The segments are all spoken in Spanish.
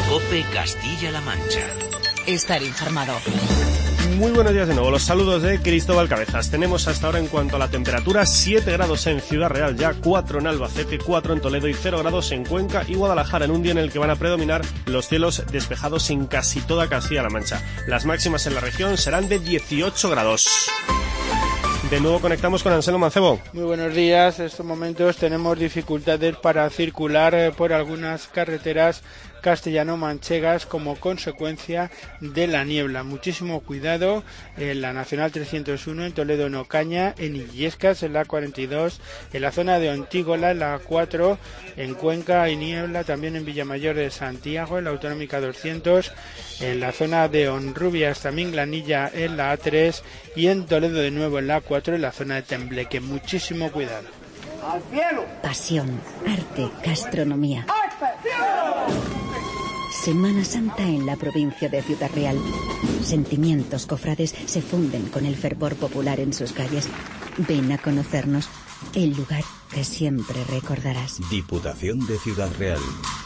COPE Castilla-La Mancha. Estar informado. Muy buenos días de nuevo, los saludos de Cristóbal Cabezas. Tenemos hasta ahora en cuanto a la temperatura 7 grados en Ciudad Real, ya 4 en Albacete, 4 en Toledo y 0 grados en Cuenca y Guadalajara, en un día en el que van a predominar los cielos despejados en casi toda Castilla-La Mancha. Las máximas en la región serán de 18 grados. De nuevo conectamos con Anselmo Mancebo. Muy buenos días. En estos momentos tenemos dificultades para circular por algunas carreteras castellano-manchegas como consecuencia de la niebla. Muchísimo cuidado en la Nacional 301 en Toledo en Ocaña, en Illescas en la 42, en la zona de Ontígola en la 4, en Cuenca hay niebla, también en Villamayor de Santiago en la Autonómica 200, en la zona de Honrubias también Glanilla en la A3 y en Toledo de nuevo en la 4 en la zona de Tembleque. Muchísimo cuidado. ¡Al cielo! Pasión, arte, gastronomía. Semana Santa en la provincia de Ciudad Real. Sentimientos cofrades se funden con el fervor popular en sus calles. Ven a conocernos, el lugar que siempre recordarás. Diputación de Ciudad Real.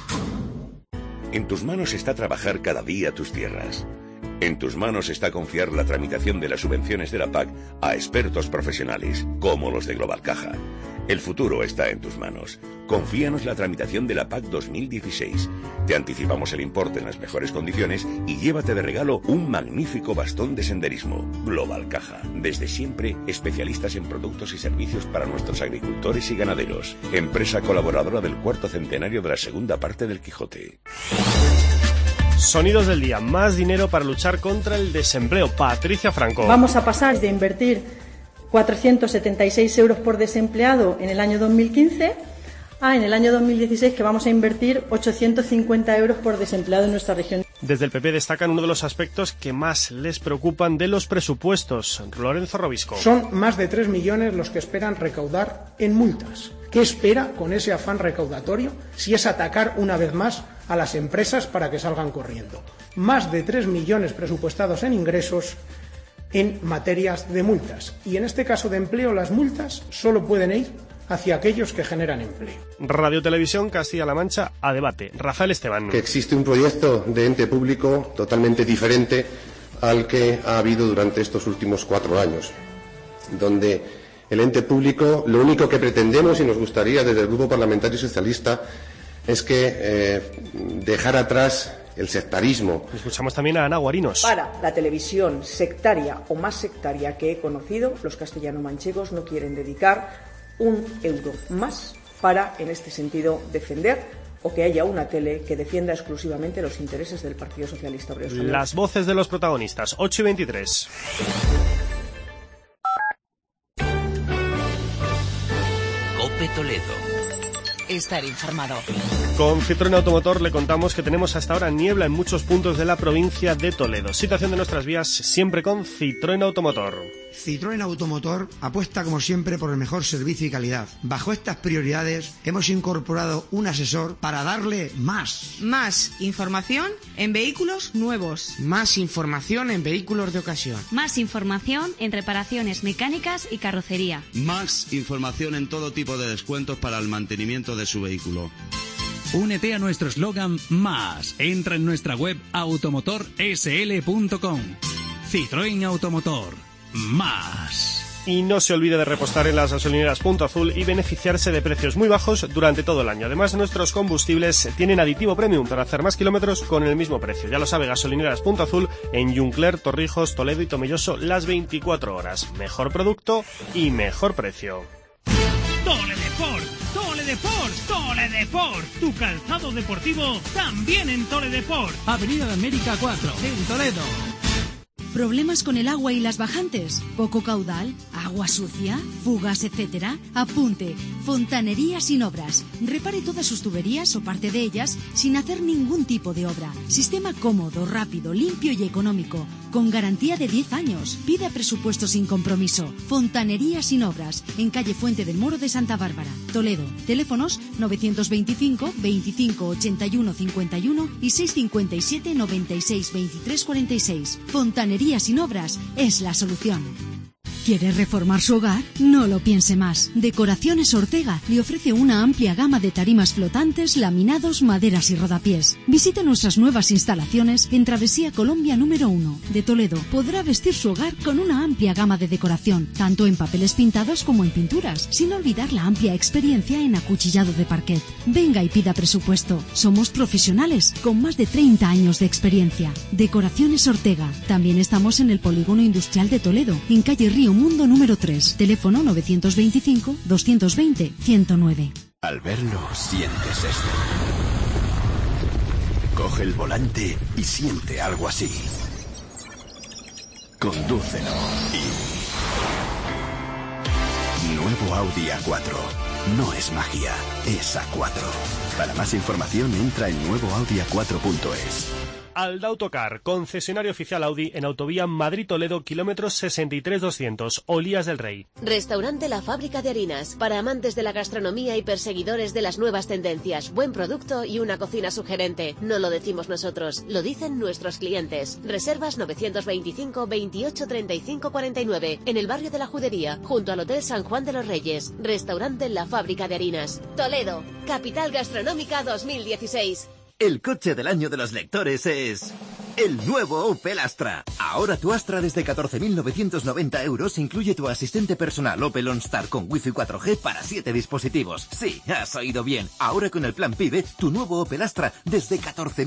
En tus manos está trabajar cada día tus tierras. En tus manos está confiar la tramitación de las subvenciones de la PAC a expertos profesionales, como los de Global Caja. El futuro está en tus manos. Confíanos la tramitación de la PAC 2016. Te anticipamos el importe en las mejores condiciones y llévate de regalo un magnífico bastón de senderismo. Global Caja. Desde siempre, especialistas en productos y servicios para nuestros agricultores y ganaderos. Empresa colaboradora del 4º centenario de la segunda parte del Quijote. Sonidos del día. Más dinero para luchar contra el desempleo. Patricia Franco. Vamos a pasar de invertir 476 euros por desempleado en el año 2015 a en el año 2016 que vamos a invertir 850 euros por desempleado en nuestra región. Desde el PP destacan uno de los aspectos que más les preocupan de los presupuestos. Lorenzo Robisco. Son más de 3 millones los que esperan recaudar en multas. ¿Qué espera con ese afán recaudatorio si es atacar una vez más a las empresas para que salgan corriendo? Más de 3 millones presupuestados en ingresos en materias de multas. Y en este caso de empleo, las multas solo pueden ir hacia aquellos que generan empleo. Radio Televisión Castilla-La Mancha a debate. Rafael Esteban. Que existe un proyecto de ente público totalmente diferente al que ha habido durante estos últimos 4 años, donde el ente público, lo único que pretendemos y nos gustaría desde el Grupo Parlamentario Socialista es que dejar atrás el sectarismo. Escuchamos también a Ana Guarinos. Para la televisión sectaria o más sectaria que he conocido, los castellano-manchegos no quieren dedicar un euro más para, en este sentido, defender o que haya una tele que defienda exclusivamente los intereses del Partido Socialista Obrero Español. Las voces de los protagonistas, 8:23. COPE Toledo. Estar informado. Con Citroën Automotor le contamos que tenemos hasta ahora niebla en muchos puntos de la provincia de Toledo. Situación de nuestras vías siempre con Citroën Automotor. Citroën Automotor apuesta como siempre por el mejor servicio y calidad. Bajo estas prioridades hemos incorporado un asesor para darle más. Más información en vehículos nuevos. Más información en vehículos de ocasión. Más información en reparaciones mecánicas y carrocería. Más información en todo tipo de descuentos para el mantenimiento de su vehículo. Únete a nuestro eslogan Más. Entra en nuestra web automotorsl.com. Citroën Automotor. Más. Y no se olvide de repostar en las gasolineras Punto Azul y beneficiarse de precios muy bajos durante todo el año. Además, nuestros combustibles tienen aditivo premium para hacer más kilómetros con el mismo precio. Ya lo sabe, gasolineras Punto Azul en Juncler, Torrijos, Toledo y Tomelloso las 24 horas. Mejor producto y mejor precio. Toledeport, Toledeport, Toledeport. Tu calzado deportivo también en Toledeport. Avenida de América 4, en Toledo. ¿Problemas con el agua y las bajantes? ¿Poco caudal? ¿Agua sucia? ¿Fugas, etcétera? Apunte. Fontanería Sin Obras. Repare todas sus tuberías o parte de ellas sin hacer ningún tipo de obra. Sistema cómodo, rápido, limpio y económico. Con garantía de 10 años. Pida presupuesto sin compromiso. Fontanería Sin Obras. En calle Fuente del Moro de Santa Bárbara, Toledo. Teléfonos 925 25 81 51 y 657 96 23 46. Fontanería Sin Obras es la solución. ¿Quiere reformar su hogar? No lo piense más. Decoraciones Ortega le ofrece una amplia gama de tarimas flotantes, laminados, maderas y rodapiés. Visite nuestras nuevas instalaciones en Travesía Colombia número 1 de Toledo. Podrá vestir su hogar con una amplia gama de decoración, tanto en papeles pintados como en pinturas, sin olvidar la amplia experiencia en acuchillado de parquet. Venga y pida presupuesto. Somos profesionales con más de 30 años de experiencia. Decoraciones Ortega. También estamos en el Polígono Industrial de Toledo, en calle Río Mundo número 3, teléfono 925-220-109. Al verlo, sientes esto. Coge el volante y siente algo así. Condúcelo y... Nuevo Audi A4. No es magia, es A4. Para más información entra en nuevoaudia4.es. Alda Autocar, concesionario oficial Audi en autovía Madrid-Toledo, kilómetros 63-200, Olías del Rey. Restaurante La Fábrica de Harinas, para amantes de la gastronomía y perseguidores de las nuevas tendencias. Buen producto y una cocina sugerente. No lo decimos nosotros, lo dicen nuestros clientes. Reservas 925 28 35 49, en el barrio de la Judería, junto al Hotel San Juan de los Reyes. Restaurante La Fábrica de Harinas. Toledo, capital gastronómica 2016. El coche del año de los lectores es... el nuevo Opel Astra. Ahora tu Astra desde 14.990 euros incluye tu asistente personal Opel OnStar con Wi-Fi 4G para 7 dispositivos. Sí, has oído bien. Ahora con el plan PIBE, tu nuevo Opel Astra desde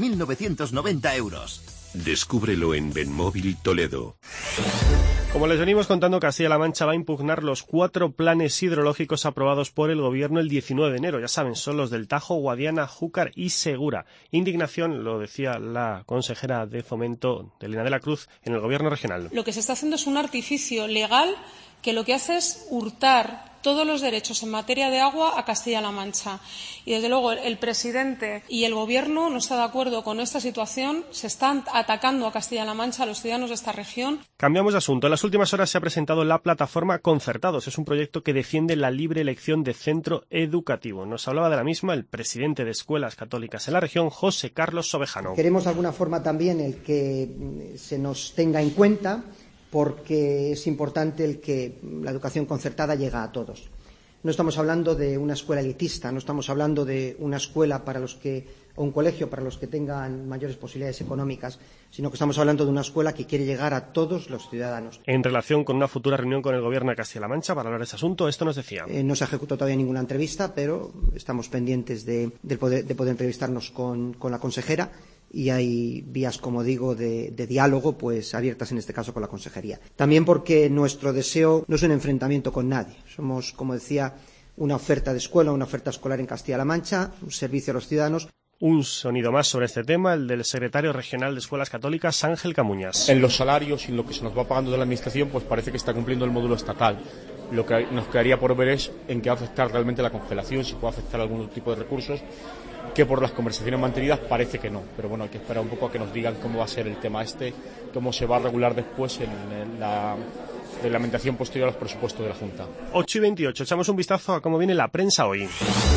14.990 euros. Descúbrelo en Benmóvil Toledo. Como les venimos contando, Castilla-La Mancha va a impugnar los 4 planes hidrológicos aprobados por el Gobierno el 19 de enero. Ya saben, son los del Tajo, Guadiana, Júcar y Segura. Indignación, lo decía la consejera de Fomento, Elena de la Cruz, en el Gobierno regional. Lo que se está haciendo es un artificio legal que lo que hace es hurtar todos los derechos en materia de agua a Castilla-La Mancha. Y, desde luego, el presidente y el Gobierno no están de acuerdo con esta situación. Se están atacando a Castilla-La Mancha, a los ciudadanos de esta región. Cambiamos de asunto. En las últimas horas se ha presentado la plataforma Concertados. Es un proyecto que defiende la libre elección de centro educativo. Nos hablaba de la misma el presidente de Escuelas Católicas en la región, José Carlos Sobejano. Queremos de alguna forma también el que se nos tenga en cuenta, porque es importante el que la educación concertada llega a todos. No estamos hablando de una escuela elitista, no estamos hablando de una escuela para los que, o un colegio para los que tengan mayores posibilidades económicas, sino que estamos hablando de una escuela que quiere llegar a todos los ciudadanos. En relación con una futura reunión con el Gobierno de Castilla-La Mancha para hablar de ese asunto, esto nos decía. No se ha ejecutado todavía ninguna entrevista, pero estamos pendientes de poder entrevistarnos con la consejera. Y hay vías, como digo, de diálogo pues abiertas en este caso con la consejería. También porque nuestro deseo no es un enfrentamiento con nadie. Somos, como decía, una oferta de escuela, una oferta escolar en Castilla-La Mancha, un servicio a los ciudadanos. Un sonido más sobre este tema, el del secretario regional de Escuelas Católicas, Ángel Camuñas. En los salarios y lo que se nos va pagando de la Administración, pues parece que está cumpliendo el módulo estatal. Lo que nos quedaría por ver es en qué va a afectar realmente la congelación, si puede afectar algún tipo de recursos, que por las conversaciones mantenidas parece que no. Pero bueno, hay que esperar un poco a que nos digan cómo va a ser el tema cómo se va a regular después en la reglamentación posterior a los presupuestos de la Junta. 8:28, echamos un vistazo a cómo viene la prensa hoy.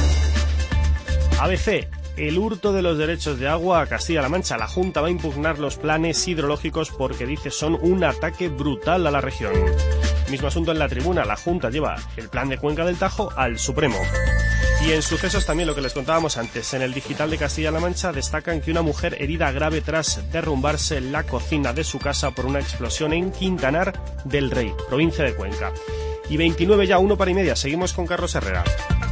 ABC. El hurto de los derechos de agua a Castilla-La Mancha. La Junta va a impugnar los planes hidrológicos porque dice son un ataque brutal a la región. Mismo asunto en La Tribuna. La Junta lleva el plan de Cuenca del Tajo al Supremo. Y en sucesos también lo que les contábamos antes. En el Digital de Castilla-La Mancha destacan que una mujer herida grave tras derrumbarse la cocina de su casa por una explosión en Quintanar del Rey, provincia de Cuenca. Y 29 ya, 1:30. Seguimos con Carlos Herrera.